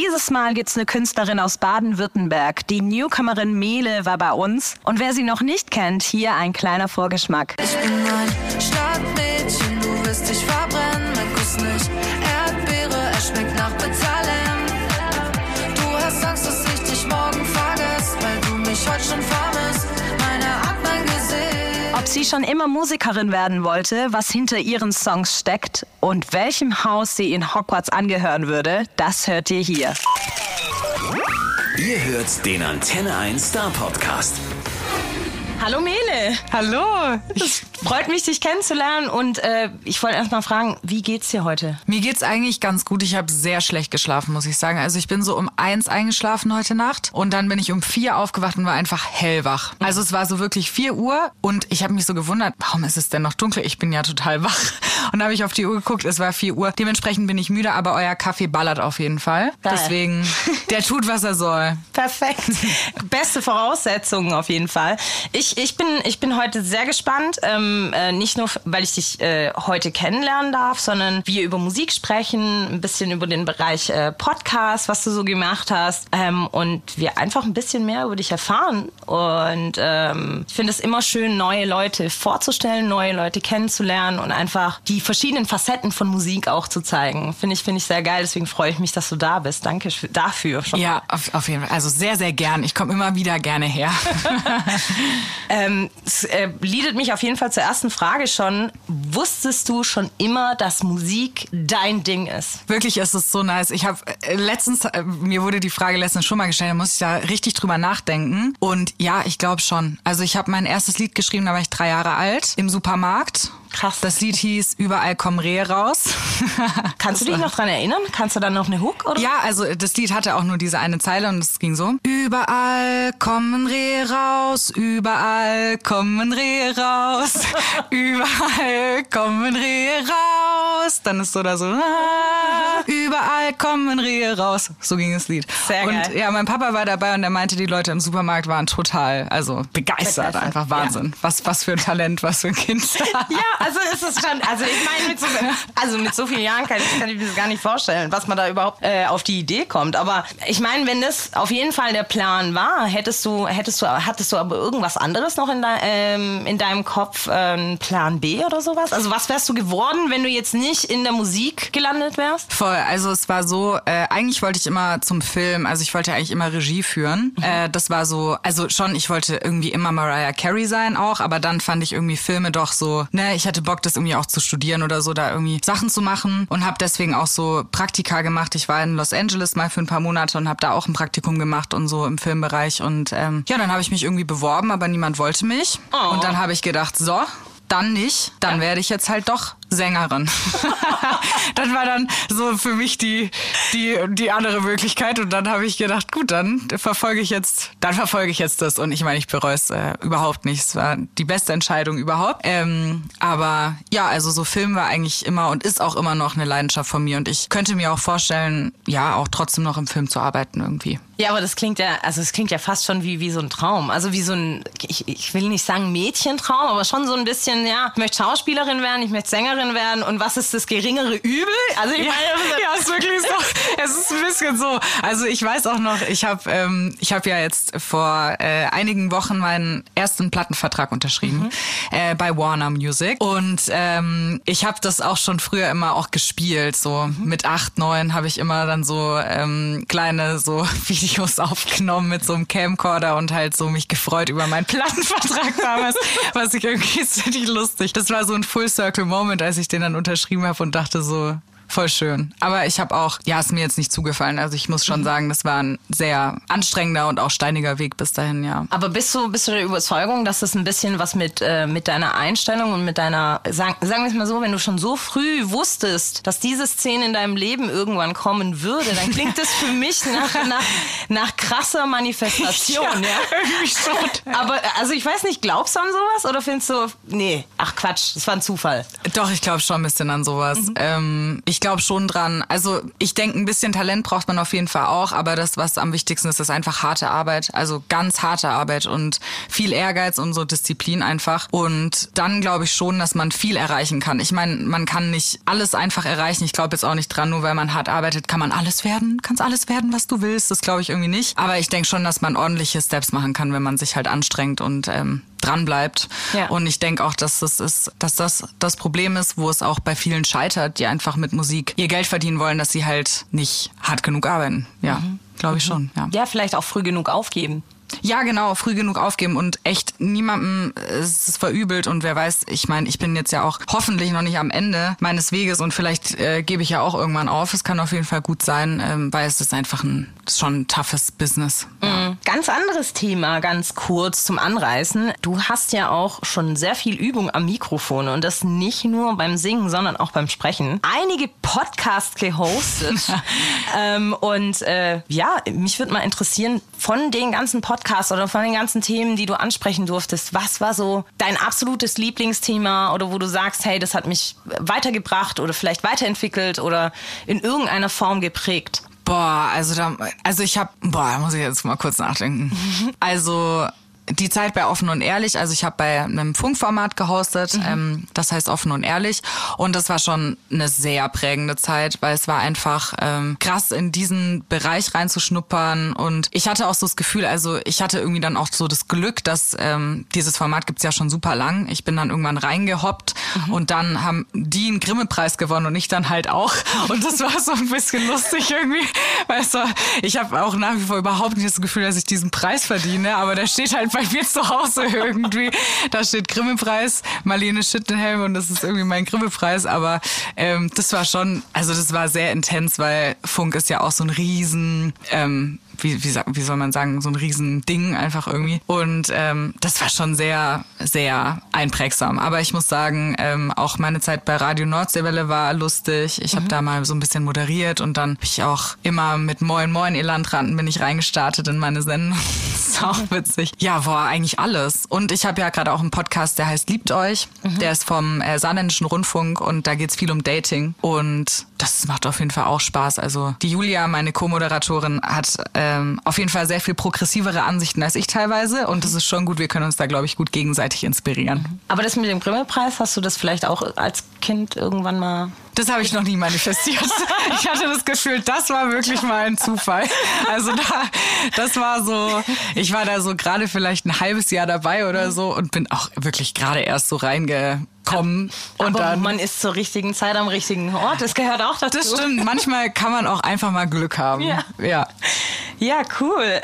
dieses Mal gibt's eine Künstlerin aus Baden-Württemberg. Die Newcomerin Mele war bei uns. Und wer sie noch nicht kennt, hier ein kleiner Vorgeschmack. Ich bin ein Stadtmädchen, du wirst dich verbrennen. Mein Kuss nicht Erdbeere, er schmeckt nach Betalem. Du hast Angst, dass ich dich morgen vergesse, weil du mich heute schon vermisst. Meine Art, mein Gesicht. Ob sie schon immer Musikerin werden wollte, was hinter ihren Songs steckt und welchem Haus sie in Hogwarts angehören würde, das hört ihr hier. Ihr hört den Antenne 1 Star Podcast. Hallo Mele. Hallo. Es freut mich, dich kennenzulernen und ich wollte erst mal fragen, wie geht's dir heute? Mir geht's eigentlich ganz gut. Ich habe sehr schlecht geschlafen, muss ich sagen. Also ich bin so um 1 eingeschlafen heute Nacht und dann bin ich um 4 aufgewacht und war einfach hellwach. Also es war so wirklich 4 Uhr und ich habe mich so gewundert, warum ist es denn noch dunkel? Ich bin ja total wach. Und dann habe ich auf die Uhr geguckt, es war 4 Uhr. Dementsprechend bin ich müde, aber euer Kaffee ballert auf jeden Fall. Geil. Deswegen, der tut, was er soll. Perfekt. Beste Voraussetzungen auf jeden Fall. Ich bin heute sehr gespannt, nicht nur, weil ich dich heute kennenlernen darf, sondern wir über Musik sprechen, ein bisschen über den Bereich Podcast, was du so gemacht hast und wir einfach ein bisschen mehr über dich erfahren. Und ich finde es immer schön, neue Leute vorzustellen, neue Leute kennenzulernen und einfach die verschiedenen Facetten von Musik auch zu zeigen. Finde ich sehr geil, deswegen freue ich mich, dass du da bist. Danke dafür schon. Ja, auf jeden Fall. Also sehr, sehr gern. Ich komme immer wieder gerne her. Es leadet mich auf jeden Fall zur ersten Frage schon. Wusstest du schon immer, dass Musik dein Ding ist? Wirklich ist es so nice. Ich habe mir wurde die Frage letztens schon mal gestellt, da muss ich da richtig drüber nachdenken. Und ja, ich glaube schon. Also ich habe mein erstes Lied geschrieben, da war ich 3 Jahre alt, im Supermarkt. Krass. Das Lied hieß Überall kommen Rehe raus. Kannst du dich noch dran erinnern? Kannst du dann noch eine Hook? Oder? Ja, also das Lied hatte auch nur diese eine Zeile und es ging so. Überall kommen Rehe raus, überall kommen Rehe raus, überall kommen Rehe raus. Dann ist so da so, überall kommen Rehe raus. So ging das Lied. Sehr geil. Und ja, mein Papa war dabei und er meinte, die Leute im Supermarkt waren total, also begeistert. Einfach Wahnsinn. Ja. Was für ein Talent, was für ein Kind. Ja, also ist es schon, also ich meine, mit so vielen Jahren kann ich mir das gar nicht vorstellen, was man da überhaupt auf die Idee kommt. Aber ich meine, wenn das auf jeden Fall der Plan war, hattest du aber irgendwas anderes noch in deinem Kopf, Plan B oder sowas? Also was wärst du geworden, wenn du jetzt nicht in der Musik gelandet wärst? Voll, also es war so, eigentlich wollte ich immer zum Film, also ich wollte eigentlich immer Regie führen. Das war so, also schon, ich wollte irgendwie immer Mariah Carey sein auch, aber dann fand ich irgendwie Filme doch so, ne, ich hatte Bock, das irgendwie auch zu studieren oder so, da irgendwie Sachen zu machen und habe deswegen auch so Praktika gemacht. Ich war in Los Angeles mal für ein paar Monate und habe da auch ein Praktikum gemacht und so im Filmbereich und ja, dann habe ich mich irgendwie beworben, aber niemand wollte mich. Oh. Und dann habe ich gedacht, so, dann nicht, dann werde ich jetzt halt doch Sängerin. Das war dann so für mich die andere Möglichkeit und dann habe ich gedacht, gut, dann verfolge ich jetzt das und ich meine, ich bereue es überhaupt nicht. Es war die beste Entscheidung überhaupt. Aber ja, also so Film war eigentlich immer und ist auch immer noch eine Leidenschaft von mir und ich könnte mir auch vorstellen, ja, auch trotzdem noch im Film zu arbeiten irgendwie. Ja, aber das klingt ja fast schon wie so ein Traum. Also wie so ein, ich will nicht sagen Mädchentraum, aber schon so ein bisschen, ja, ich möchte Schauspielerin werden, ich möchte Sängerin werden und was ist das geringere Übel? Also ich meine, ja, ist wirklich so. Es ist ein bisschen so. Also ich weiß auch noch, ich habe ja jetzt vor einigen Wochen meinen ersten Plattenvertrag unterschrieben bei Warner Music und ich habe das auch schon früher immer auch gespielt. So mit 8, 9 habe ich immer dann so kleine so Videos aufgenommen mit so einem Camcorder und halt so mich gefreut über meinen Plattenvertrag damals, was ich irgendwie ist richtig lustig. Das war so ein Full-Circle-Moment, als ich den dann unterschrieben habe und dachte so, voll schön. Aber ich habe auch, ja, ist mir jetzt nicht zugefallen. Also ich muss schon sagen, das war ein sehr anstrengender und auch steiniger Weg bis dahin, ja. Aber bist du der Überzeugung, dass das ein bisschen was mit deiner Einstellung und mit deiner, sagen wir es mal so, wenn du schon so früh wusstest, dass diese Szene in deinem Leben irgendwann kommen würde, dann klingt das für mich nach krasser Manifestation, ja? Irgendwie schon. Aber, also ich weiß nicht, glaubst du an sowas oder findest du, nee, ach Quatsch, das war ein Zufall? Doch, ich glaube schon ein bisschen an sowas. Ich ich glaube schon dran. Also ich denke, ein bisschen Talent braucht man auf jeden Fall auch, aber das, was am wichtigsten ist, ist einfach harte Arbeit. Also ganz harte Arbeit und viel Ehrgeiz und so Disziplin einfach. Und dann glaube ich schon, dass man viel erreichen kann. Ich meine, man kann nicht alles einfach erreichen. Ich glaube jetzt auch nicht dran, nur weil man hart arbeitet, kann man alles werden. Kannst alles werden, was du willst. Das glaube ich irgendwie nicht. Aber ich denke schon, dass man ordentliche Steps machen kann, wenn man sich halt anstrengt und dran bleibt. Ja. Und ich denke auch, dass das Problem ist, wo es auch bei vielen scheitert, die einfach mit Musik ihr Geld verdienen wollen, dass sie halt nicht hart genug arbeiten. Ja, glaube ich schon. Ja, vielleicht auch früh genug aufgeben. Ja, genau, früh genug aufgeben und echt niemandem ist es verübelt und wer weiß, ich meine, ich bin jetzt ja auch hoffentlich noch nicht am Ende meines Weges und vielleicht gebe ich ja auch irgendwann auf. Es kann auf jeden Fall gut sein, weil es ist einfach schon ein toughes Business. Ja. Ganz anderes Thema, ganz kurz zum Anreißen. Du hast ja auch schon sehr viel Übung am Mikrofon und das nicht nur beim Singen, sondern auch beim Sprechen. Einige Podcasts gehostet mich würde mal interessieren, von den ganzen Podcasts oder von den ganzen Themen, die du ansprechen durftest, was war so dein absolutes Lieblingsthema oder wo du sagst, hey, das hat mich weitergebracht oder vielleicht weiterentwickelt oder in irgendeiner Form geprägt? Da muss ich jetzt mal kurz nachdenken. Also die Zeit bei Offen und Ehrlich, also ich habe bei einem Funkformat gehostet, das heißt Offen und Ehrlich und das war schon eine sehr prägende Zeit, weil es war einfach krass in diesen Bereich reinzuschnuppern und ich hatte auch so das Gefühl, also ich hatte irgendwie dann auch so das Glück, dass dieses Format gibt's ja schon super lang, ich bin dann irgendwann reingehoppt und dann haben die einen Grimme-Preis gewonnen und ich dann halt auch und das war so ein bisschen lustig irgendwie, weißt du, ich habe auch nach wie vor überhaupt nicht das Gefühl, dass ich diesen Preis verdiene, aber der steht halt bei mir zu Hause irgendwie. Da steht Grimme-Preis, Marlene Schittenhelm und das ist irgendwie mein Grimme-Preis. Aber das war schon, also das war sehr intens, weil Funk ist ja auch so ein riesen, wie soll man sagen, so ein Riesending einfach irgendwie. Und das war schon sehr, sehr einprägsam. Aber ich muss sagen, auch meine Zeit bei Radio Nordseewelle war lustig. Ich habe da mal so ein bisschen moderiert und dann habe ich auch immer mit Moin Moin Elantranten bin ich reingestartet in meine Sendung. Das ist auch witzig. Ja, eigentlich alles. Und ich habe ja gerade auch einen Podcast, der heißt Liebt euch. Der ist vom Saarländischen Rundfunk und da geht's viel um Dating. Und das macht auf jeden Fall auch Spaß. Also die Julia, meine Co-Moderatorin, hat auf jeden Fall sehr viel progressivere Ansichten als ich teilweise und das ist schon gut, wir können uns da, glaube ich, gut gegenseitig inspirieren. Aber das mit dem Grimme-Preis, hast du das vielleicht auch als Kind irgendwann mal... Das habe ich noch nie manifestiert. Ich hatte das Gefühl, das war wirklich mal ein Zufall. Also das war so, ich war da so gerade vielleicht ein halbes Jahr dabei oder so und bin auch wirklich gerade erst so reingekommen. Und aber dann, man ist zur richtigen Zeit am richtigen Ort, das gehört auch dazu. Das stimmt, manchmal kann man auch einfach mal Glück haben. Ja, cool.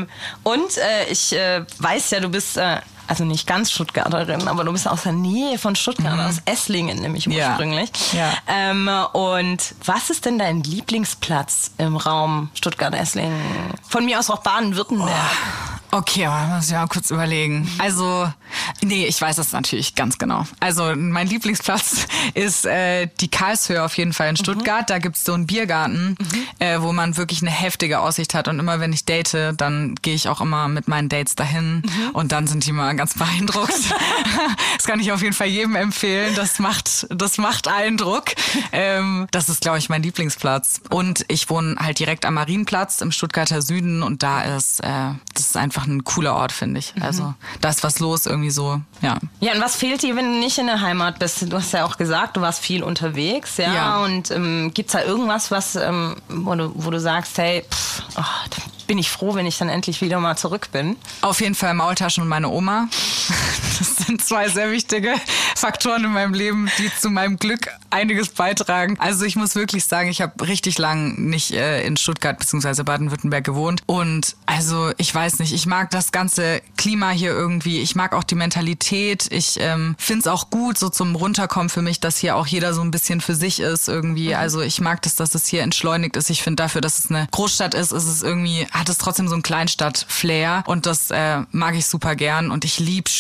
Ich weiß ja, du bist... also nicht ganz Stuttgarterin, aber du bist aus der Nähe von Stuttgart, aus Esslingen nämlich ursprünglich. Ja. Und was ist denn dein Lieblingsplatz im Raum Stuttgart-Esslingen? Von mir aus auch Baden-Württemberg. Okay, aber muss ich mal kurz überlegen. Also, nee, ich weiß das natürlich ganz genau. Also mein Lieblingsplatz ist die Karlshöhe auf jeden Fall in Stuttgart. Da gibt's so einen Biergarten, wo man wirklich eine heftige Aussicht hat. Und immer wenn ich date, dann gehe ich auch immer mit meinen Dates dahin. Und dann sind die mal ganz beeindruckt. Das kann ich auf jeden Fall jedem empfehlen. Das macht Eindruck. Das ist, glaube ich, mein Lieblingsplatz. Und ich wohne halt direkt am Marienplatz im Stuttgarter Süden. Und das ist einfach ein cooler Ort, finde ich. Also da ist was los irgendwie so, ja. Ja, und was fehlt dir, wenn du nicht in der Heimat bist? Du hast ja auch gesagt, du warst viel unterwegs, ja. Und gibt's da irgendwas, wo du sagst, hey, da bin ich froh, wenn ich dann endlich wieder mal zurück bin? Auf jeden Fall Maultaschen und meine Oma. Das sind zwei sehr wichtige Faktoren in meinem Leben, die zu meinem Glück einiges beitragen. Also ich muss wirklich sagen, ich habe richtig lang nicht in Stuttgart bzw. Baden-Württemberg gewohnt. Und also ich weiß nicht, ich mag das ganze Klima hier irgendwie. Ich mag auch die Mentalität. Ich finde es auch gut, so zum Runterkommen für mich, dass hier auch jeder so ein bisschen für sich ist irgendwie. Also ich mag das, dass es hier entschleunigt ist. Ich finde dafür, dass es eine Großstadt ist es irgendwie, hat es trotzdem so ein Kleinstadt-Flair. Und das mag ich super gern. Und ich liebe Spätzle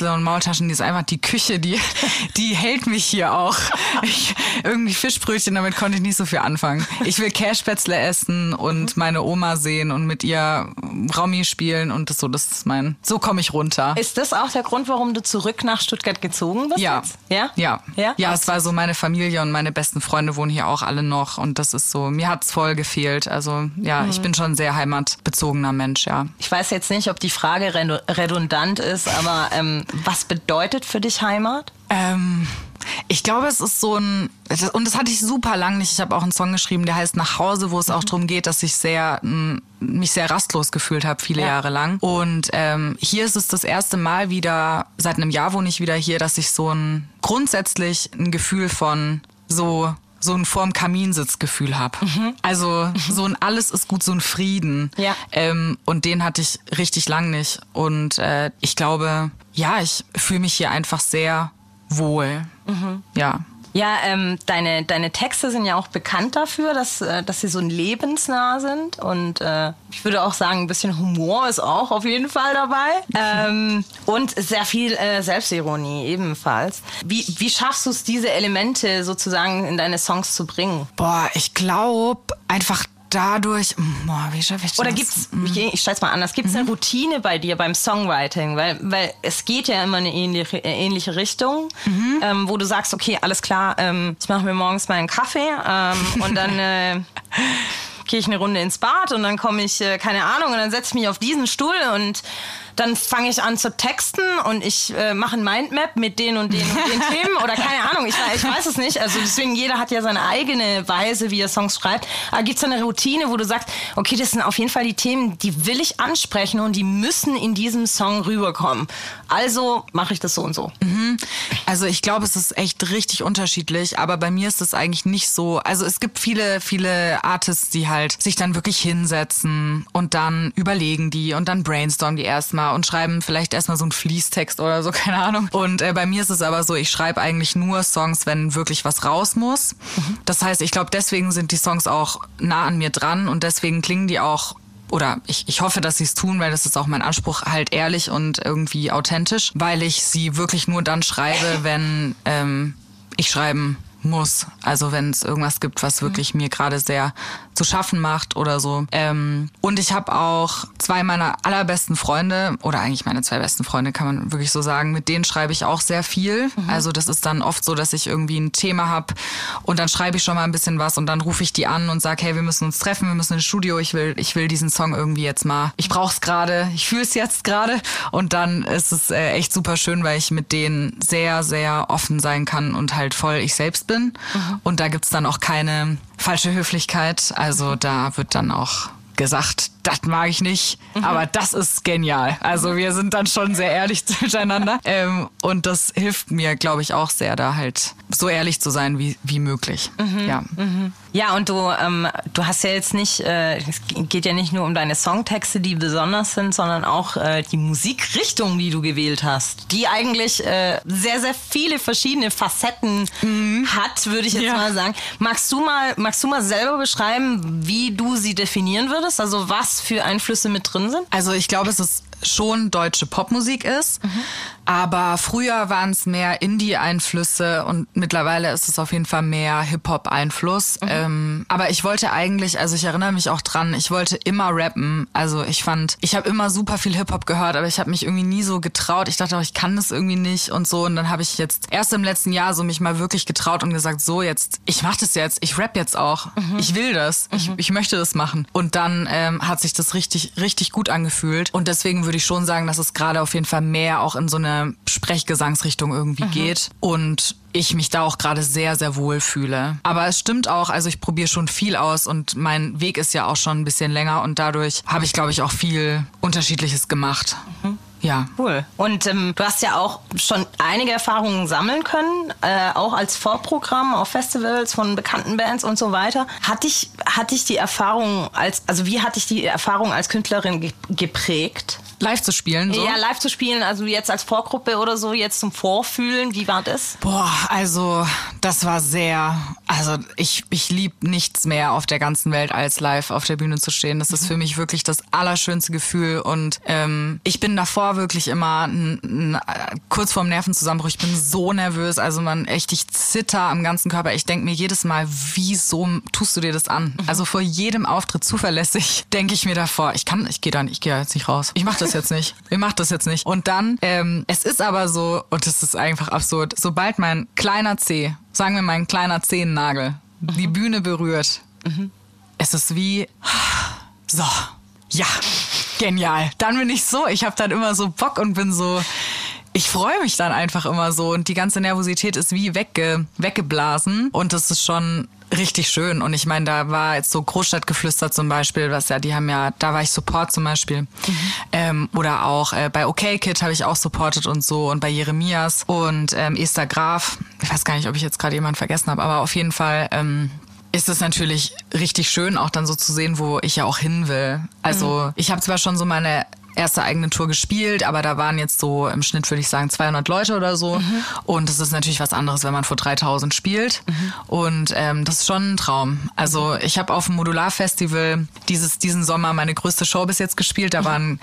Käse und Maultaschen, die ist einfach die Küche, die hält mich hier auch. Irgendwie Fischbrötchen, damit konnte ich nicht so viel anfangen. Ich will Kässpätzle essen und meine Oma sehen und mit ihr Romy spielen und das ist so komme ich runter. Ist das auch der Grund, warum du zurück nach Stuttgart gezogen bist? Ja. Jetzt? Ja? Ja. Ja? Ja, es war so, meine Familie und meine besten Freunde wohnen hier auch alle noch und das ist so, mir hat's voll gefehlt. Also ja, ich bin schon ein sehr heimatbezogener Mensch, ja. Ich weiß jetzt nicht, ob die Frage redundant ist, aber was bedeutet für dich Heimat? Ich glaube, es ist so und das hatte ich super lang nicht. Ich habe auch einen Song geschrieben, der heißt Nach Hause, wo es auch darum geht, dass ich mich sehr rastlos gefühlt habe, viele Jahre lang. Und hier ist es das erste Mal wieder, seit einem Jahr wohne ich wieder hier, dass ich grundsätzlich ein Gefühl von so ein vorm Kaminsitzgefühl habe. Also so ein alles ist gut, so ein Frieden. Ja. Und den hatte ich richtig lang nicht. Und ich glaube, ja, ich fühle mich hier einfach sehr wohl. Ja. Ja, deine Texte sind ja auch bekannt dafür, dass sie so lebensnah sind. Und ich würde auch sagen, ein bisschen Humor ist auch auf jeden Fall dabei. Und sehr viel Selbstironie ebenfalls. Wie schaffst du es, diese Elemente sozusagen in deine Songs zu bringen? Boah, ich glaube einfach dadurch, wie schaffe ich das? Oder gibt's, ich stelle es mal anders, gibt es eine Routine bei dir beim Songwriting? Weil es geht ja immer in eine ähnliche Richtung, wo du sagst, okay, alles klar, ich mache mir morgens meinen Kaffee und dann gehe ich eine Runde ins Bad und dann komme ich, keine Ahnung, und dann setze ich mich auf diesen Stuhl und dann fange ich an zu texten und ich mache ein Mindmap mit den und den und den Themen oder keine Ahnung, ich weiß es nicht. Also deswegen, jeder hat ja seine eigene Weise, wie er Songs schreibt. Aber gibt es eine Routine, wo du sagst, okay, das sind auf jeden Fall die Themen, die will ich ansprechen und die müssen in diesem Song rüberkommen. Also mache ich das so und so. Also ich glaube, es ist echt richtig unterschiedlich, aber bei mir ist es eigentlich nicht so. Also es gibt viele, viele Artists, die halt sich dann wirklich hinsetzen und dann überlegen die und dann brainstormen die erstmal und schreiben vielleicht erstmal so einen Fließtext oder so, keine Ahnung. Und bei mir ist es aber so, ich schreibe eigentlich nur Songs, wenn wirklich was raus muss. Das heißt, ich glaube, deswegen sind die Songs auch nah an mir dran und deswegen klingen die auch, oder ich hoffe, dass sie es tun, weil das ist auch mein Anspruch, halt ehrlich und irgendwie authentisch, weil ich sie wirklich nur dann schreibe, wenn ich schreiben muss. Also wenn es irgendwas gibt, was wirklich mir gerade sehr zu schaffen macht oder so. Und ich habe auch 2 meiner allerbesten Freunde, oder eigentlich meine 2 besten Freunde, kann man wirklich so sagen, mit denen schreibe ich auch sehr viel. Also das ist dann oft so, dass ich irgendwie ein Thema habe und dann schreibe ich schon mal ein bisschen was und dann rufe ich die an und sage, hey, wir müssen uns treffen, wir müssen ins Studio, ich will diesen Song irgendwie jetzt mal, ich brauche es gerade, ich fühle es jetzt gerade und dann ist es echt super schön, weil ich mit denen sehr, sehr offen sein kann und halt voll ich selbst bin. Und da gibt's dann auch keine falsche Höflichkeit. Also da wird dann auch gesagt, das mag ich nicht, aber das ist genial. Also wir sind dann schon sehr ehrlich miteinander. Und das hilft mir, glaube ich, auch sehr, da halt so ehrlich zu sein wie möglich. Ja. Ja, und du hast ja jetzt nicht, es geht ja nicht nur um deine Songtexte, die besonders sind, sondern auch die Musikrichtung, die du gewählt hast, die eigentlich sehr, sehr viele verschiedene Facetten hat, würde ich jetzt mal sagen. Magst du mal selber beschreiben, wie du sie definieren würdest? Also was für Einflüsse mit drin sind? Also ich glaube, es ist schon deutsche Popmusik ist, aber früher waren es mehr Indie-Einflüsse und mittlerweile ist es auf jeden Fall mehr Hip-Hop-Einfluss. Aber ich wollte eigentlich, also ich erinnere mich auch dran, ich wollte immer rappen. Also ich habe immer super viel Hip-Hop gehört, aber ich habe mich irgendwie nie so getraut. Ich dachte auch, ich kann das irgendwie nicht und so. Und dann habe ich jetzt erst im letzten Jahr so mich mal wirklich getraut und gesagt, so jetzt, ich mache das jetzt, ich rap jetzt auch. Ich will das, ich möchte das machen. Und dann hat sich das richtig, richtig gut angefühlt. Und deswegen würde ich schon sagen, dass es gerade auf jeden Fall mehr auch in so eine Sprechgesangsrichtung irgendwie geht und ich mich da auch gerade sehr, sehr wohl fühle. Aber es stimmt auch, also ich probiere schon viel aus und mein Weg ist ja auch schon ein bisschen länger und dadurch habe ich, glaube ich, auch viel Unterschiedliches gemacht. Ja. Cool. Und du hast ja auch schon einige Erfahrungen sammeln können, auch als Vorprogramm auf Festivals von bekannten Bands und so weiter. Hat dich hat dich die Erfahrung wie hat dich die Erfahrung als Künstlerin geprägt? Live zu spielen, so? Ja, live zu spielen, also jetzt als Vorgruppe oder so, jetzt zum Vorfühlen, wie war das? Boah, also das war ich liebe nichts mehr auf der ganzen Welt, als live auf der Bühne zu stehen. Das ist für mich wirklich das allerschönste Gefühl und ich bin davor wirklich immer kurz vorm Nervenzusammenbruch. Ich bin so nervös, also ich zitter am ganzen Körper. Ich denke mir jedes Mal, wieso tust du dir das an? Also vor jedem Auftritt zuverlässig denke ich mir davor, ich gehe jetzt nicht raus. Ich mache das jetzt nicht. Ich mach das jetzt nicht. Und dann, es ist aber so, und es ist einfach absurd, sobald mein kleiner Zeh, sagen wir mein kleiner Zehennagel, die Bühne berührt, es ist wie, so, ja, genial. Dann bin ich so, ich habe dann immer so Bock und bin so, ich freue mich dann einfach immer so und die ganze Nervosität ist wie weggeblasen und das ist schon richtig schön. Und ich meine, da war jetzt so Großstadtgeflüster zum Beispiel, da war ich Support zum Beispiel. Oder auch bei OK Kid habe ich auch supportet und so und bei Jeremias und Esther Graf. Ich weiß gar nicht, ob ich jetzt gerade jemanden vergessen habe, aber auf jeden Fall ist es natürlich richtig schön, auch dann so zu sehen, wo ich ja auch hin will. Also ich habe zwar schon so meine erste eigene Tour gespielt, aber da waren jetzt so im Schnitt, würde ich sagen, 200 Leute oder so. Und das ist natürlich was anderes, wenn man vor 3000 spielt. Und das ist schon ein Traum. Also ich habe auf dem Modular-Festival diesen Sommer meine größte Show bis jetzt gespielt. Da waren,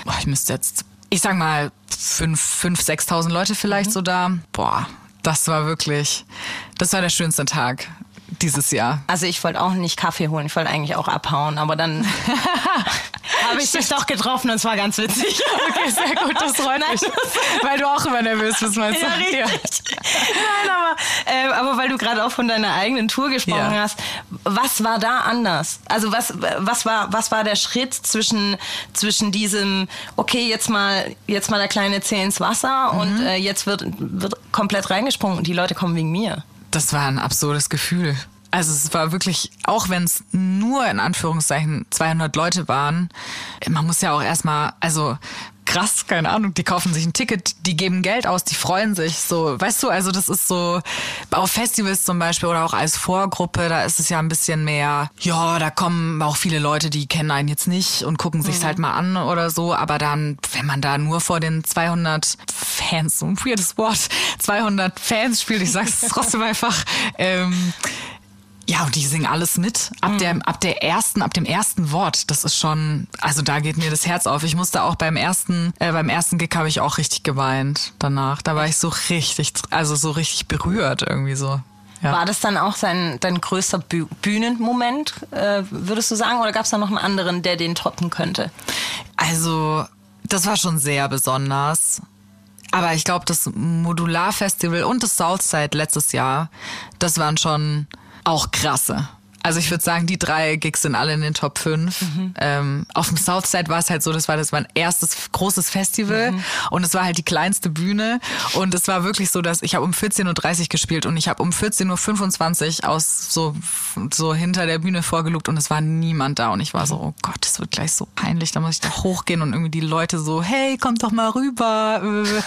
ich sag mal, 5.000, 6.000 Leute vielleicht so da. Boah, das war der schönste Tag dieses Jahr. Also ich wollte auch nicht Kaffee holen, ich wollte eigentlich auch abhauen, aber dann habe ich dich doch getroffen und es war ganz witzig. Okay, sehr gut, das freut mich. Weil du auch immer nervös bist, meinst du? Ja, richtig. Nein, aber weil du gerade auch von deiner eigenen Tour gesprochen hast, was war da anders? Also was war der Schritt zwischen diesem, okay, jetzt mal der kleine Zeh ins Wasser und jetzt wird komplett reingesprungen und die Leute kommen wegen mir? Das war ein absurdes Gefühl. Also es war wirklich, auch wenn es nur in Anführungszeichen 200 Leute waren, man muss ja auch erstmal, also krass, keine Ahnung, die kaufen sich ein Ticket, die geben Geld aus, die freuen sich so, weißt du, also das ist so, auf Festivals zum Beispiel oder auch als Vorgruppe, da ist es ja ein bisschen mehr, ja, da kommen auch viele Leute, die kennen einen jetzt nicht und gucken sich's halt mal an oder so, aber dann, wenn man da nur vor den 200 Fans, so ein weirdes Wort, 200 Fans spielt, ich sag's trotzdem einfach, ja, und die singen alles mit. Ab dem ersten Wort. Das ist schon, also da geht mir das Herz auf. Ich musste auch beim ersten Gig habe ich auch richtig geweint danach. Da war ich so richtig berührt irgendwie so. Ja. War das dann auch dein größter Bühnenmoment, würdest du sagen? Oder gab es da noch einen anderen, der den toppen könnte? Also, das war schon sehr besonders. Aber ich glaube, das Modular-Festival und das Southside letztes Jahr, das waren schon auch krasse. Also ich würde sagen, die 3 Gigs sind alle in den Top 5. Auf dem Southside war es halt so, das war mein erstes großes Festival und es war halt die kleinste Bühne und es war wirklich so, dass ich habe um 14.30 Uhr gespielt und ich habe um 14.25 Uhr aus so hinter der Bühne vorgelugt und es war niemand da und ich war so, oh Gott, das wird gleich so peinlich, da muss ich doch hochgehen und irgendwie die Leute so, hey, kommt doch mal rüber,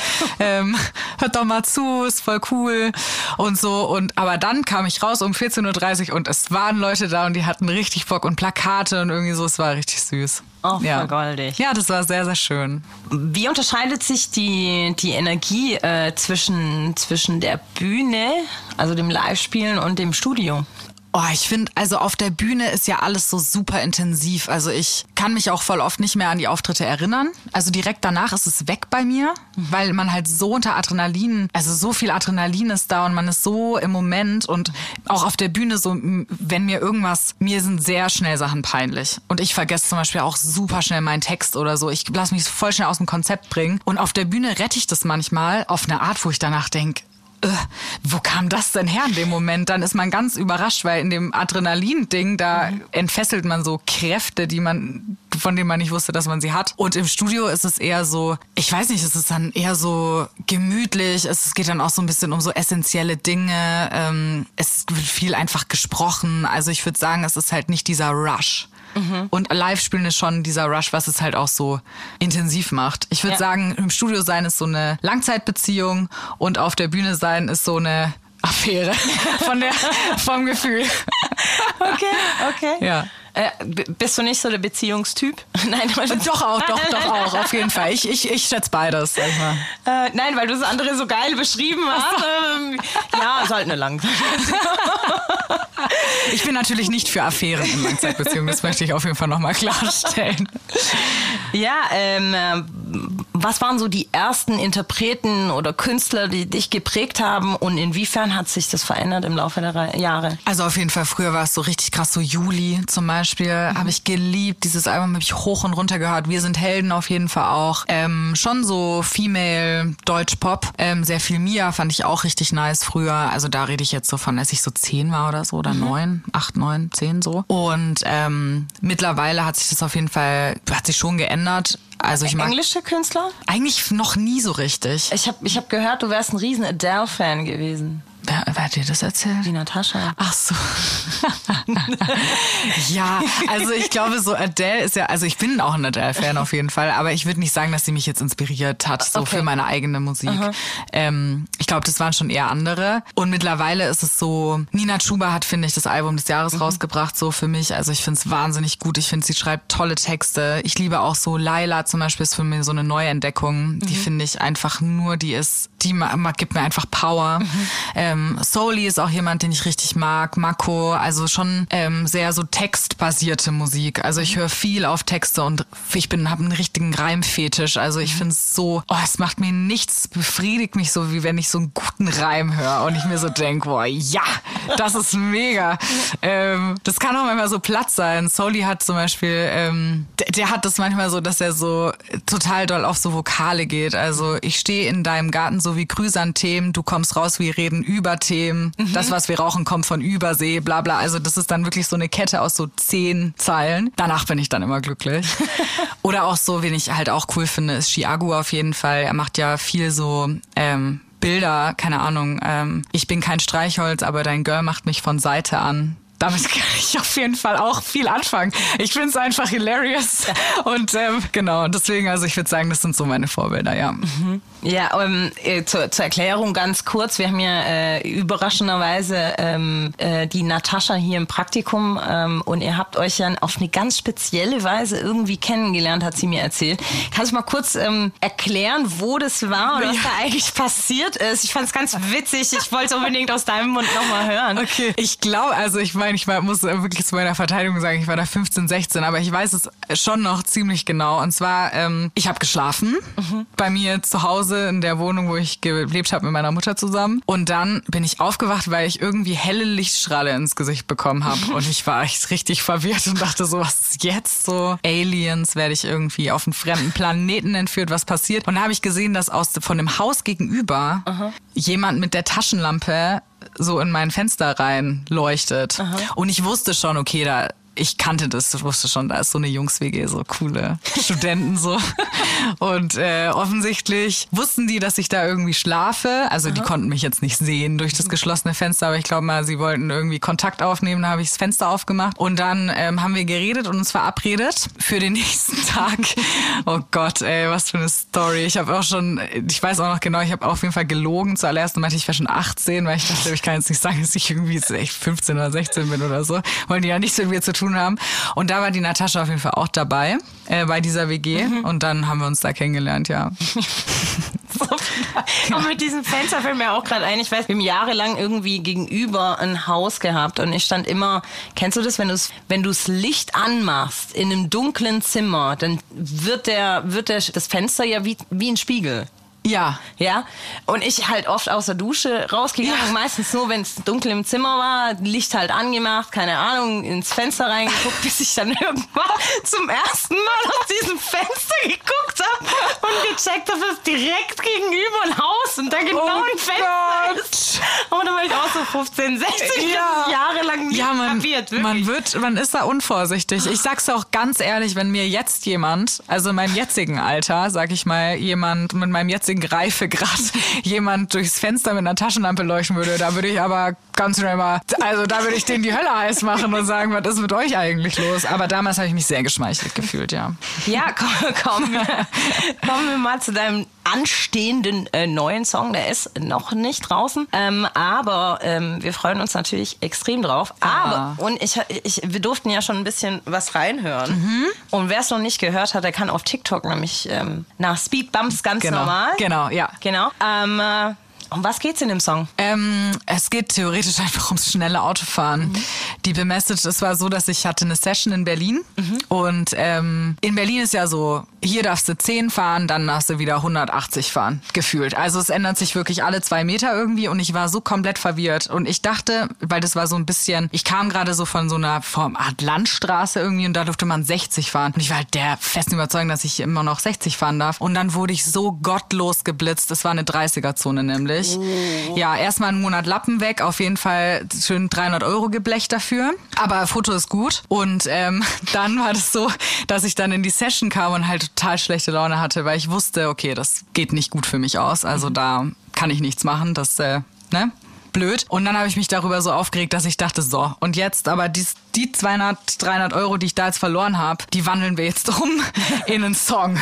hört doch mal zu, ist voll cool und so aber dann kam ich raus um 14.30 Uhr und es waren Leute da und die hatten richtig Bock und Plakate und irgendwie so, es war richtig süß. Oh, voll goldig. Ja, das war sehr, sehr schön. Wie unterscheidet sich die Energie zwischen der Bühne, also dem Live-Spielen und dem Studio? Oh, ich finde, also auf der Bühne ist ja alles so super intensiv. Also ich kann mich auch voll oft nicht mehr an die Auftritte erinnern. Also direkt danach ist es weg bei mir, weil man halt so unter Adrenalin, also so viel Adrenalin ist da und man ist so im Moment und auch auf der Bühne so, wenn mir sind sehr schnell Sachen peinlich. Und ich vergesse zum Beispiel auch super schnell meinen Text oder so. Ich lasse mich voll schnell aus dem Konzept bringen. Und auf der Bühne rette ich das manchmal auf eine Art, wo ich danach denke, wo kam das denn her in dem Moment? Dann ist man ganz überrascht, weil in dem Adrenalin-Ding, da entfesselt man so Kräfte, von denen man nicht wusste, dass man sie hat. Und im Studio ist es eher so, ich weiß nicht, es ist dann eher so gemütlich. Es geht dann auch so ein bisschen um so essentielle Dinge. Es wird viel einfach gesprochen. Also ich würde sagen, es ist halt nicht dieser Rush. Und Live-Spielen ist schon dieser Rush, was es halt auch so intensiv macht. Ich würde sagen, im Studio sein ist so eine Langzeitbeziehung und auf der Bühne sein ist so eine Affäre vom Gefühl. Okay. Ja. Bist du nicht so der Beziehungstyp? Nein, Doch auch, auf jeden Fall. Ich schätze beides, sag ich mal. Nein, weil du das andere so geil beschrieben hast. Ja, ist halt eine Langzeit. Ich bin natürlich nicht für Affären in Langzeitbeziehungen, das möchte ich auf jeden Fall nochmal klarstellen. Ja, was waren so die ersten Interpreten oder Künstler, die dich geprägt haben und inwiefern hat sich das verändert im Laufe der Jahre? Also auf jeden Fall, früher war es so richtig krass, so Juli zum Beispiel, habe ich geliebt. Dieses Album habe ich hoch und runter gehört. Wir sind Helden auf jeden Fall auch. Schon so Female Deutsch-Pop. Sehr viel Mia fand ich auch richtig nice früher. Also da rede ich jetzt so von, als ich so 10 war oder so oder 9, 8, 9, 10 so. Und mittlerweile hat sich das auf jeden Fall, hat sich schon geändert. Also ich mag englische Künstler? Eigentlich noch nie so richtig. Ich hab gehört, du wärst ein riesen Adele-Fan gewesen. Wer hat dir das erzählt? Die Natascha. Ach so. Ja, also ich glaube so Adele ist ja, also ich bin auch ein Adele-Fan auf jeden Fall, aber ich würde nicht sagen, dass sie mich jetzt inspiriert hat, so für meine eigene Musik. Ich glaube, das waren schon eher andere. Und mittlerweile ist es so, Nina Chuba hat, finde ich, das Album des Jahres rausgebracht, so für mich. Also ich finde es wahnsinnig gut. Ich finde, sie schreibt tolle Texte. Ich liebe auch so Laila zum Beispiel, ist für mich so eine Neuentdeckung. Die finde ich einfach nur, die gibt mir einfach Power. Souli ist auch jemand, den ich richtig mag. Mako, also schon sehr so textbasierte Musik. Also ich höre viel auf Texte und habe einen richtigen Reimfetisch. Also ich finde es so, es macht mir nichts, befriedigt mich so, wie wenn ich so einen guten Reim höre und ich mir so denke, boah, ja, das ist mega. Das kann auch manchmal so platt sein. Souli hat zum Beispiel, der hat das manchmal so, dass er so total doll auf so Vokale geht. Also ich stehe in deinem Garten so wie Chrysanthemen, du kommst raus, wir reden über Themen, das, was wir rauchen, kommt von Übersee, bla bla. Also das ist dann wirklich so eine Kette aus so 10 Zeilen. Danach bin ich dann immer glücklich. Oder auch so, wen ich halt auch cool finde, ist Chiago auf jeden Fall. Er macht ja viel so Bilder, keine Ahnung. Ich bin kein Streichholz, aber dein Girl macht mich von Seite an. Damit kann ich auf jeden Fall auch viel anfangen. Ich finde es einfach hilarious. Und genau, deswegen, also ich würde sagen, das sind so meine Vorbilder, ja. Ja, zur Erklärung ganz kurz. Wir haben ja überraschenderweise die Natascha hier im Praktikum und ihr habt euch ja auf eine ganz spezielle Weise irgendwie kennengelernt, hat sie mir erzählt. Kannst du mal kurz erklären, wo das war oder was da eigentlich passiert ist? Ich fand es ganz witzig. Ich wollte es unbedingt aus deinem Mund nochmal hören. Okay, ich glaube, also ich muss wirklich zu meiner Verteidigung sagen, ich war da 15, 16, aber ich weiß es schon noch ziemlich genau. Und zwar, ich habe geschlafen bei mir zu Hause in der Wohnung, wo ich gelebt habe mit meiner Mutter zusammen. Und dann bin ich aufgewacht, weil ich irgendwie helle Lichtstrahle ins Gesicht bekommen habe. Und ich war echt richtig verwirrt und dachte so, was ist jetzt so? Aliens, werde ich irgendwie auf einen fremden Planeten entführt, was passiert? Und da habe ich gesehen, dass von dem Haus gegenüber jemand mit der Taschenlampe so in mein Fenster rein leuchtet. Und ich wusste schon, okay, ich kannte das, ich wusste schon, da ist so eine Jungs-WG, so coole Studenten so. Und offensichtlich wussten die, dass ich da irgendwie schlafe. Also die konnten mich jetzt nicht sehen durch das geschlossene Fenster, aber ich glaube mal, sie wollten irgendwie Kontakt aufnehmen, da habe ich das Fenster aufgemacht. Und dann haben wir geredet und uns verabredet für den nächsten Tag. Oh Gott, ey, was für eine Story. Ich weiß auch noch genau, ich habe auf jeden Fall gelogen. Zuallerst meinte ich war schon 18, weil ich dachte, ich kann jetzt nicht sagen, dass ich irgendwie echt 15 oder 16 bin oder so. Wollen die ja nichts mit mir zu tun haben. Und da war die Natascha auf jeden Fall auch dabei, bei dieser WG. Und dann haben wir uns da kennengelernt, ja. Und mit diesem Fenster fällt mir auch gerade ein, ich weiß, wir haben jahrelang irgendwie gegenüber ein Haus gehabt und ich stand immer, kennst du das, wenn du das Licht anmachst in einem dunklen Zimmer, dann wird das Fenster ja wie ein Spiegel. Ja. Ja. Und ich halt oft aus der Dusche rausgegangen, meistens nur, wenn es dunkel im Zimmer war, Licht halt angemacht, keine Ahnung, ins Fenster reingeguckt, bis ich dann irgendwann zum ersten Mal aus diesem Fenster geguckt habe und gecheckt habe, dass direkt gegenüber ein Haus und da genau ein Fenster ist. Aber da war ich auch so 15, 16, jahrelang nicht kapiert, wirklich. Man ist da unvorsichtig. Ich sag's auch ganz ehrlich, wenn mir jetzt jemand, also in meinem jetzigen Alter, sag ich mal, jemand mit meinem jetzigen Reifegrad jemand durchs Fenster mit einer Taschenlampe leuchten würde, da würde ich aber ganz schnell mal, also da würde ich denen die Hölle heiß machen und sagen, was ist mit euch eigentlich los? Aber damals habe ich mich sehr geschmeichelt gefühlt, ja. Ja, kommen wir mal zu deinem anstehenden neuen Song. Der ist noch nicht draußen, aber wir freuen uns natürlich extrem drauf. Und wir durften ja schon ein bisschen was reinhören. Und wer es noch nicht gehört hat, der kann auf TikTok nämlich nach Speed Bumps ganz normal. Genau, ja. Genau. Um was geht's in dem Song? Es geht theoretisch einfach ums schnelle Autofahren. Die Message, es war so, dass ich hatte eine Session in Berlin und in Berlin ist ja so, hier darfst du 10 fahren, dann darfst du wieder 180 fahren, gefühlt. Also es ändert sich wirklich alle 2 Meter irgendwie und ich war so komplett verwirrt und ich dachte, weil das war so ein bisschen, ich kam gerade so von so einer Art Landstraße irgendwie und da durfte man 60 fahren und ich war halt der festen Überzeugung, dass ich immer noch 60 fahren darf und dann wurde ich so gottlos geblitzt, es war eine 30er-Zone nämlich. Ja, erstmal einen Monat Lappen weg, auf jeden Fall schön 300 € geblecht dafür. Aber Foto ist gut. Und dann war das so, dass ich dann in die Session kam und halt total schlechte Laune hatte, weil ich wusste, okay, das geht nicht gut für mich aus. Also da kann ich nichts machen. Das, blöd. Und dann habe ich mich darüber so aufgeregt, dass ich dachte, so, und jetzt aber die 200, 300 €, die ich da jetzt verloren habe, die wandeln wir jetzt um in einen Song.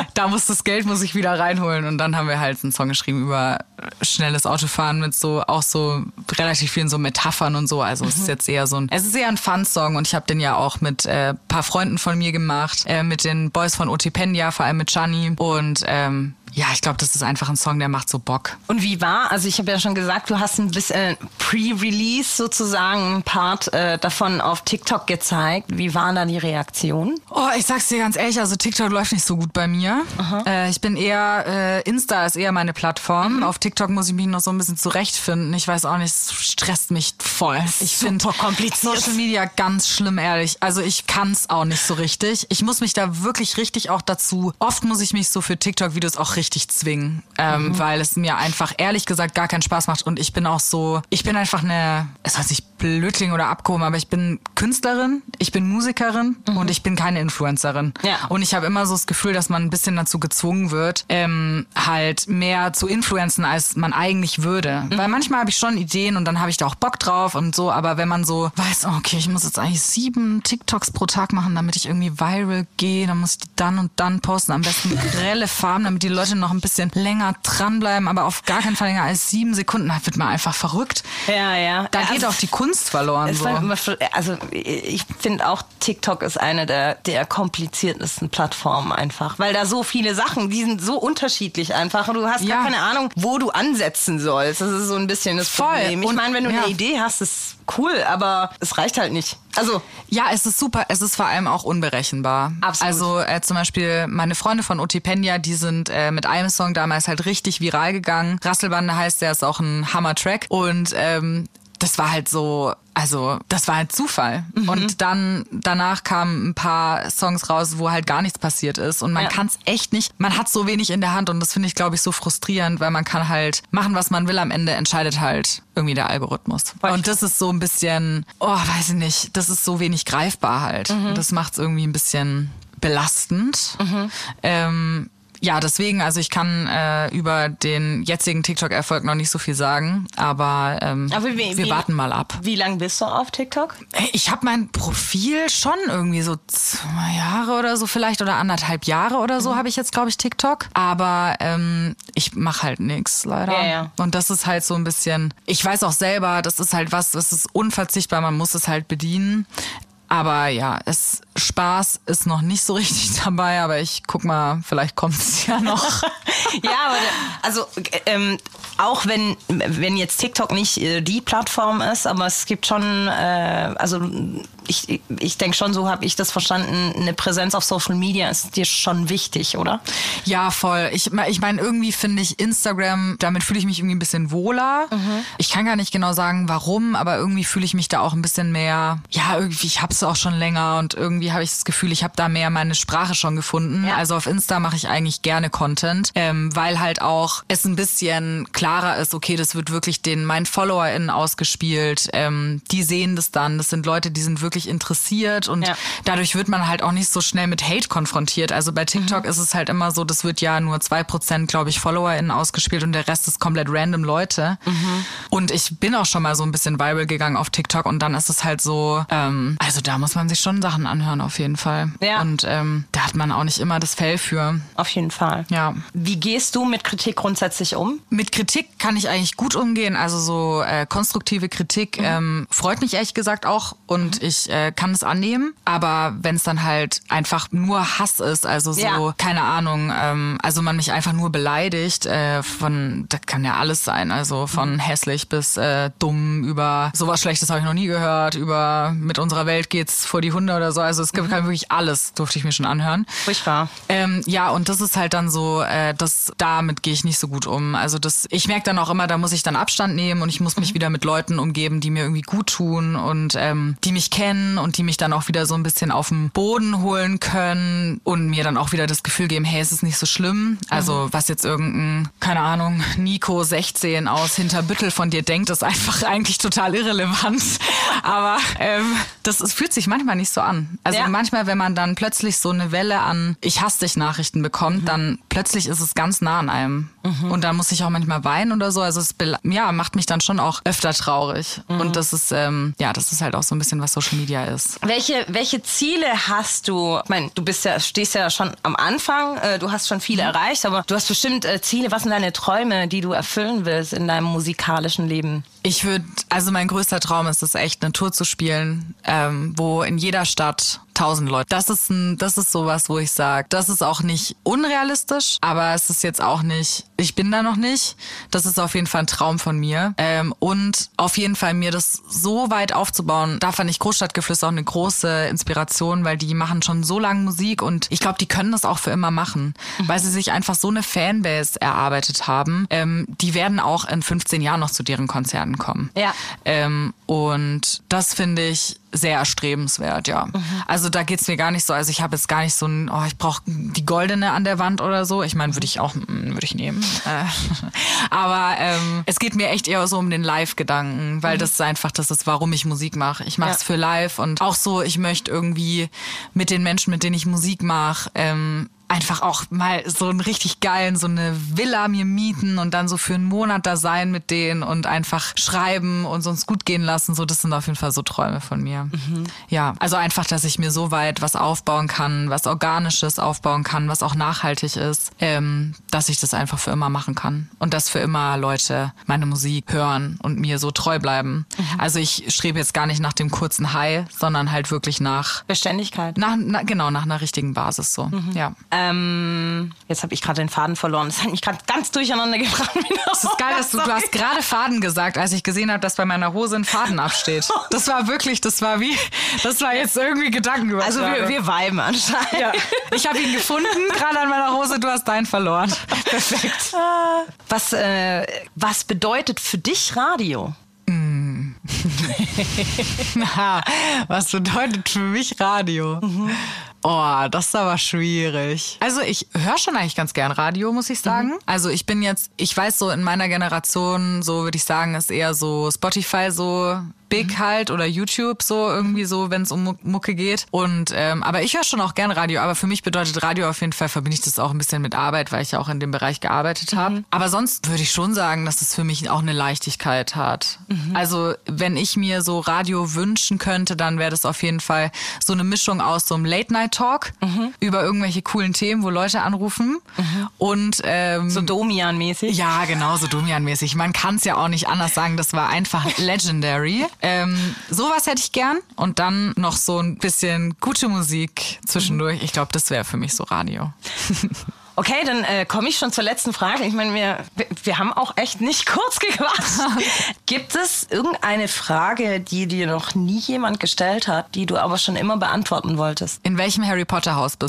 Das Geld muss ich wieder reinholen. Und dann haben wir halt einen Song geschrieben über schnelles Autofahren mit auch so relativ vielen so Metaphern und so. Also es ist jetzt eher es ist eher ein Fun-Song und ich habe den ja auch mit paar Freunden von mir gemacht, mit den Boys von Otipendia, vor allem mit Gianni und ja, ich glaube, das ist einfach ein Song, der macht so Bock. Und wie war, also ich habe ja schon gesagt, du hast ein bisschen Pre-Release sozusagen einen Part davon auf TikTok gezeigt. Wie waren da die Reaktionen? Oh, ich sag's dir ganz ehrlich, also TikTok läuft nicht so gut bei mir. Ich bin eher, Insta ist eher meine Plattform. Auf TikTok muss ich mich noch so ein bisschen zurechtfinden. Ich weiß auch nicht, es stresst mich voll. Ich finde Social Media ganz schlimm, ehrlich. Also ich kann's auch nicht so richtig. Ich muss mich da wirklich richtig auch dazu, oft muss ich mich so für TikTok-Videos auch richtig zwingen, weil es mir einfach ehrlich gesagt gar keinen Spaß macht und ich bin auch so, ich bin einfach es hört sich blöd klingen oder abgehoben, aber ich bin Künstlerin, ich bin Musikerin und ich bin keine Influencerin. Ja. Und ich habe immer so das Gefühl, dass man ein bisschen dazu gezwungen wird, halt mehr zu influenzen, als man eigentlich würde. Weil manchmal habe ich schon Ideen und dann habe ich da auch Bock drauf und so, aber wenn man so weiß, okay, ich muss jetzt eigentlich 7 TikToks pro Tag machen, damit ich irgendwie viral gehe, dann muss ich die dann und dann posten, am besten grelle Farben, damit die Leute noch ein bisschen länger dranbleiben, aber auf gar keinen Fall länger als 7 Sekunden, da wird man einfach verrückt. Ja. Da geht auch die Kunst verloren. So. Also ich finde auch, TikTok ist eine der kompliziertesten Plattformen einfach, weil da so viele Sachen, die sind so unterschiedlich einfach und du hast gar keine Ahnung, wo du ansetzen sollst. Das ist so ein bisschen das Problem. Ich meine, wenn du eine Idee hast, ist cool, aber es reicht halt nicht. Also ja, es ist super. Es ist vor allem auch unberechenbar. Absolut. Also zum Beispiel meine Freunde von Otipendia, die sind mit einem Song damals halt richtig viral gegangen. Rasselbande heißt der, ist auch ein Hammer-Track. Und das war halt so, also das war halt Zufall. Und dann danach kamen ein paar Songs raus, wo halt gar nichts passiert ist. Und man kann es echt nicht, man hat so wenig in der Hand und das finde ich, glaube ich, so frustrierend, weil man kann halt machen, was man will. Am Ende entscheidet halt irgendwie der Algorithmus. Und das ist so ein bisschen, weiß ich nicht, das ist so wenig greifbar halt. Das macht es irgendwie ein bisschen belastend. Ja, deswegen, also ich kann über den jetzigen TikTok-Erfolg noch nicht so viel sagen, aber wir warten mal ab. Wie lange bist du auf TikTok? Ich habe mein Profil schon irgendwie so 2 Jahre oder so vielleicht oder 1,5 Jahre oder so habe ich jetzt, glaube ich, TikTok. Aber ich mache halt nichts, leider. Ja. Und das ist halt so ein bisschen, ich weiß auch selber, das ist halt das ist unverzichtbar, man muss es halt bedienen. Aber ja, Spaß ist noch nicht so richtig dabei, aber ich guck mal, vielleicht kommt es ja noch. Ja, aber also auch wenn jetzt TikTok nicht die Plattform ist, aber es gibt schon, also ich denke schon, so habe ich das verstanden, eine Präsenz auf Social Media ist dir schon wichtig, oder? Ja, voll. Ich meine, irgendwie finde ich Instagram, damit fühle ich mich irgendwie ein bisschen wohler. Ich kann gar nicht genau sagen, warum, aber irgendwie fühle ich mich da auch ein bisschen mehr, ja, irgendwie, ich hab's auch schon länger und irgendwie irgendwie habe ich das Gefühl, ich habe da mehr meine Sprache schon gefunden. Ja. Also auf Insta mache ich eigentlich gerne Content, weil halt auch es ein bisschen klarer ist, okay, das wird wirklich meinen FollowerInnen ausgespielt. Die sehen das dann. Das sind Leute, die sind wirklich interessiert und dadurch wird man halt auch nicht so schnell mit Hate konfrontiert. Also bei TikTok ist es halt immer so, das wird ja nur 2%, glaube ich, FollowerInnen ausgespielt und der Rest ist komplett random Leute. Und ich bin auch schon mal so ein bisschen viral gegangen auf TikTok und dann ist es halt so, also da muss man sich schon Sachen anhören auf jeden Fall. Ja. Und da hat man auch nicht immer das Fell für. Auf jeden Fall. Ja. Wie gehst du mit Kritik grundsätzlich um? Mit Kritik kann ich eigentlich gut umgehen. Also so konstruktive Kritik freut mich ehrlich gesagt auch und ich kann es annehmen. Aber wenn es dann halt einfach nur Hass ist, also so, keine Ahnung, also man mich einfach nur beleidigt, das kann ja alles sein. Also von hässlich bis dumm über sowas Schlechtes habe ich noch nie gehört, über mit unserer Welt geht's vor die Hunde oder so. Also es gibt wirklich alles, durfte ich mir schon anhören. Furchtbar. Ja, und das ist halt dann so, damit gehe ich nicht so gut um. Also ich merke dann auch immer, da muss ich dann Abstand nehmen und ich muss mich wieder mit Leuten umgeben, die mir irgendwie gut tun und die mich kennen und die mich dann auch wieder so ein bisschen auf den Boden holen können und mir dann auch wieder das Gefühl geben, hey, es ist nicht so schlimm. Also was jetzt irgendein, keine Ahnung, Nico 16 aus Hinterbüttel von dir denkt, ist einfach eigentlich total irrelevant. Aber es fühlt sich manchmal nicht so an. Also manchmal, wenn man dann plötzlich so eine Welle an Ich hasse dich Nachrichten bekommt, dann plötzlich ist es ganz nah an einem. Und dann muss ich auch manchmal weinen oder so. Also es macht mich dann schon auch öfter traurig. Und das ist halt auch so ein bisschen, was Social Media ist. Welche Ziele hast du? Ich meine, stehst ja schon am Anfang, du hast schon viel erreicht, aber du hast bestimmt Ziele. Was sind deine Träume, die du erfüllen willst in deinem musikalischen Leben? Mein größter Traum ist es echt, eine Tour zu spielen, wo in jeder Stadt 1000 Leute. Das ist sowas, wo ich sage, das ist auch nicht unrealistisch, aber es ist jetzt auch nicht, ich bin da noch nicht. Das ist auf jeden Fall ein Traum von mir. Und auf jeden Fall mir das so weit aufzubauen, da fand ich Großstadtgeflüster auch eine große Inspiration, weil die machen schon so lange Musik und ich glaube, die können das auch für immer machen, weil sie sich einfach so eine Fanbase erarbeitet haben. Die werden auch in 15 Jahren noch zu deren Konzerten kommen. Ja. Und das finde ich sehr erstrebenswert, ja. Also da geht's mir gar nicht so, also ich habe jetzt gar nicht so ich brauche die goldene an der Wand oder so. Ich meine, würde ich nehmen. Aber es geht mir echt eher so um den Live-Gedanken, weil das ist, warum ich Musik mache. Ich mache es für live und auch so, ich möchte irgendwie mit den Menschen, mit denen ich Musik mache, einfach auch mal so einen richtig geilen, so eine Villa mir mieten und dann so für einen Monat da sein mit denen und einfach schreiben und uns gut gehen lassen. So, das sind auf jeden Fall so Träume von mir. Ja, also einfach, dass ich mir so weit was aufbauen kann, was Organisches aufbauen kann, was auch nachhaltig ist, dass ich das einfach für immer machen kann. Und dass für immer Leute meine Musik hören und mir so treu bleiben. Also ich strebe jetzt gar nicht nach dem kurzen High, sondern halt wirklich nach Beständigkeit. Nach einer richtigen Basis so, ja. Jetzt habe ich gerade den Faden verloren. Das hat mich gerade ganz durcheinander gebracht. Das ist geil, dass du hast gerade Faden gesagt, als ich gesehen habe, dass bei meiner Hose ein Faden absteht. Das war jetzt irgendwie Gedankenübertragung. Also wir viben anscheinend. Ja. Ich habe ihn gefunden, gerade an meiner Hose, du hast deinen verloren. Perfekt. Was bedeutet für dich Radio? Was bedeutet für mich Radio? Oh, das ist aber schwierig. Also ich höre schon eigentlich ganz gern Radio, muss ich sagen. Also ich weiß so in meiner Generation, so würde ich sagen, ist eher so Spotify so big halt oder YouTube so irgendwie so, wenn es um Mucke geht. Und aber ich höre schon auch gern Radio. Aber für mich bedeutet Radio auf jeden Fall, verbinde ich das auch ein bisschen mit Arbeit, weil ich ja auch in dem Bereich gearbeitet habe. Aber sonst würde ich schon sagen, dass es für mich auch eine Leichtigkeit hat. Also wenn ich mir so Radio wünschen könnte, dann wäre das auf jeden Fall so eine Mischung aus so einem Late-Night-Talk über irgendwelche coolen Themen, wo Leute anrufen. Und so Domian-mäßig. Ja, genau, so Domian-mäßig. Man kann es ja auch nicht anders sagen. Das war einfach legendary. Sowas hätte ich gern. Und dann noch so ein bisschen gute Musik zwischendurch. Ich glaube, das wäre für mich so Radio. Okay, dann komme ich schon zur letzten Frage. Ich meine, wir haben auch echt nicht kurz gequatscht. Gibt es irgendeine Frage, die dir noch nie jemand gestellt hat, die du aber schon immer beantworten wolltest? In welchem Harry Potter Haus bist du?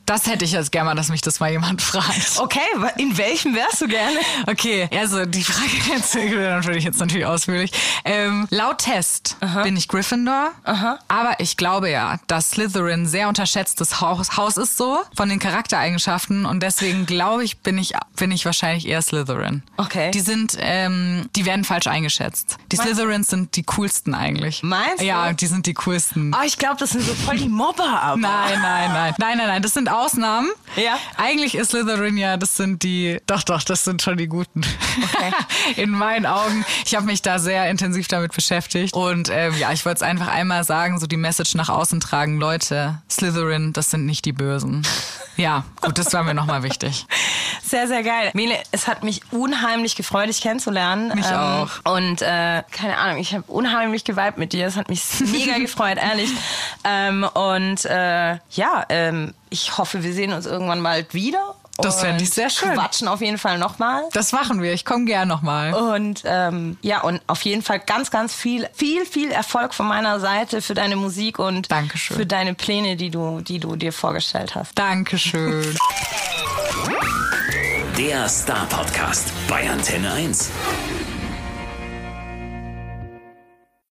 Das hätte ich jetzt gerne mal, dass mich das mal jemand fragt. Okay, in welchem wärst du gerne? Okay, also die Frage jetzt würde ich jetzt natürlich ausführlich. Laut Test bin ich Gryffindor, aber ich glaube ja, dass Slytherin sehr unterschätztes Haus ist so von den Charaktereigenschaften und deswegen glaube ich, bin ich wahrscheinlich eher Slytherin. Okay. Die werden falsch eingeschätzt. Die Slytherins sind die coolsten eigentlich. Meinst du? Ja, die sind die coolsten. Oh, ich glaube, das sind so voll die Mobber, aber. Nein, das sind Ausnahmen. Ja. Eigentlich ist Slytherin ja, das sind schon die Guten. Okay. In meinen Augen. Ich habe mich da sehr intensiv damit beschäftigt. Und ich wollte es einfach einmal sagen, so die Message nach außen tragen. Leute, Slytherin, das sind nicht die Bösen. Ja, gut, das war mir nochmal wichtig. Sehr, sehr geil. Mele, es hat mich unheimlich gefreut, dich kennenzulernen. Mich auch. Und keine Ahnung, ich habe unheimlich geweibt mit dir. Es hat mich mega gefreut, ehrlich. Ich hoffe, wir sehen uns irgendwann bald wieder. Das fände ich sehr schön. Quatschen auf jeden Fall nochmal. Das machen wir. Ich komme gern nochmal. Und und auf jeden Fall ganz, ganz viel Erfolg von meiner Seite für deine Musik und Dankeschön. Für deine Pläne, die du dir vorgestellt hast. Dankeschön. Der Star Podcast bei Antenne 1.